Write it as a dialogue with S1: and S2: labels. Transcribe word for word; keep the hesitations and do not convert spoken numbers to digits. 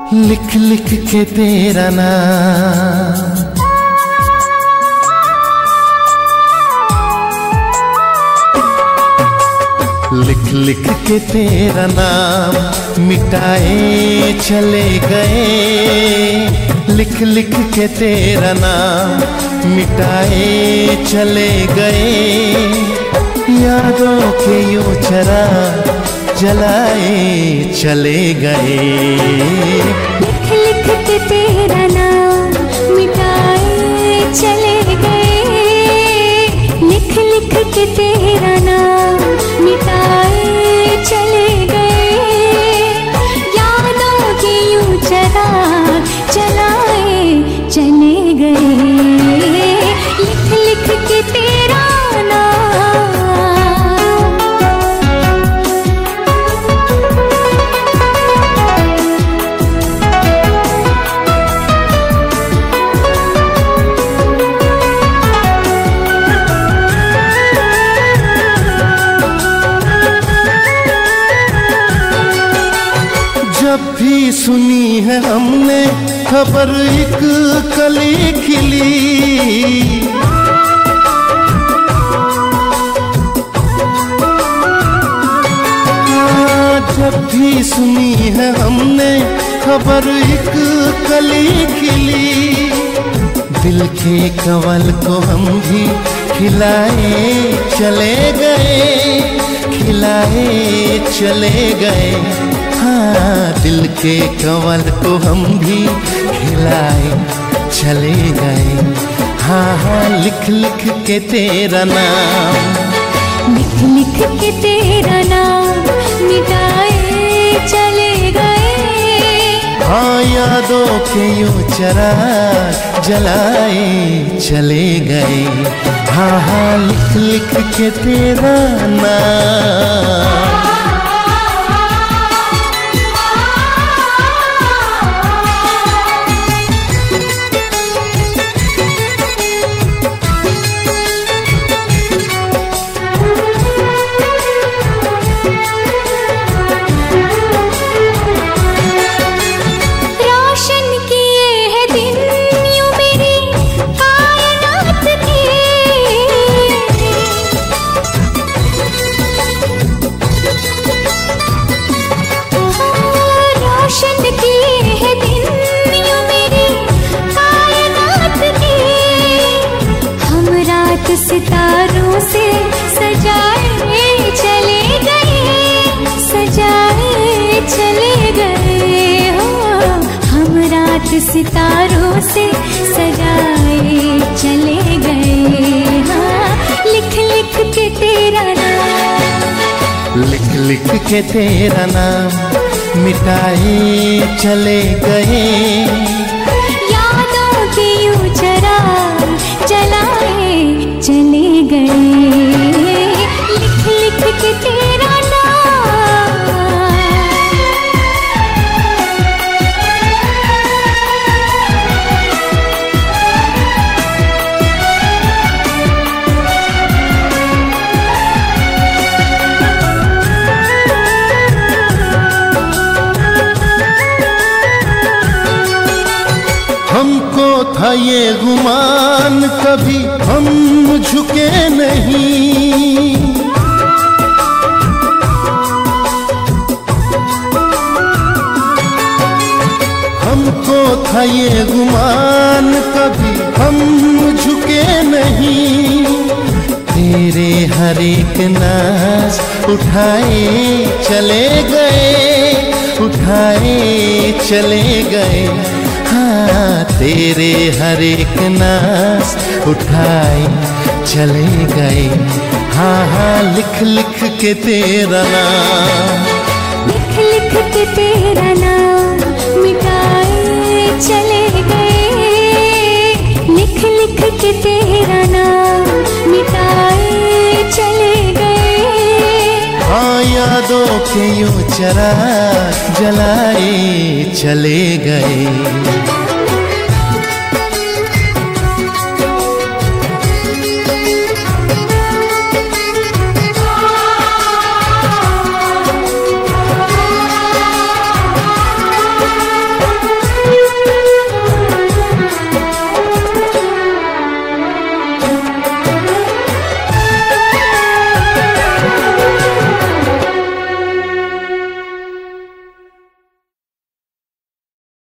S1: लिख लिख के तेरा नाम, लिख लिख के तेरा नाम मिटाए चले गए। लिख लिख के तेरा नाम मिटाए चले गए। यादों के यूं चरा जलाए चले गए।
S2: लिख लिख के तेरा नाम मिटाए चले गए। लिख लिख के तेरा नाम मिटाए चले गए। यादों के यूं चरा जलाए चले गए। लिख लिख के तेरा नाम।
S1: जब भी सुनी है हमने खबर एक कली खिली, जब भी सुनी है हमने खबर एक कली खिली। दिल के कंवल को हम भी खिलाए चले गए, खिलाए चले गए। हाँ, दिल के कंवल को हम भी खिलाए चले गए। हाँ हाँ, लिख लिख के तेरा नाम,
S2: लिख लिख के तेरा नाम मिटाए चले गए।
S1: हाँ, यादों के यूं चरा जलाए चले गए। हाँ हाँ, लिख लिख के तेरा नाम।
S2: सितारों से सजाए चले गए, सजाए चले गए। हो हम रात सितारों से सजाए चले गए। हाँ, लिख लिख के तेरा नाम,
S1: लिख लिख के तेरा नाम मिटाए चले गए।
S2: यादों के यूं चरा जलाए चले गए। लिख लिख के तेरा नाम।
S1: हमको था ये गुमान कभी हम झुके नहीं। हमको था ये गुमान कभी हम झुके नहीं। तेरे हर एक नाज उठाए चले गए, उठाए चले गए। हाँ, तेरे हर एक नाज उठाए चले गए। हाँ हाँ, लिख लिख के तेरा नाम,
S2: लिख लिख के तेरा नाम मिटाए चले गए। लिख लिख के तेरा नाम मिटाए चले गए।
S1: हाँ, यादों के यूं चरा जलाए चले गए।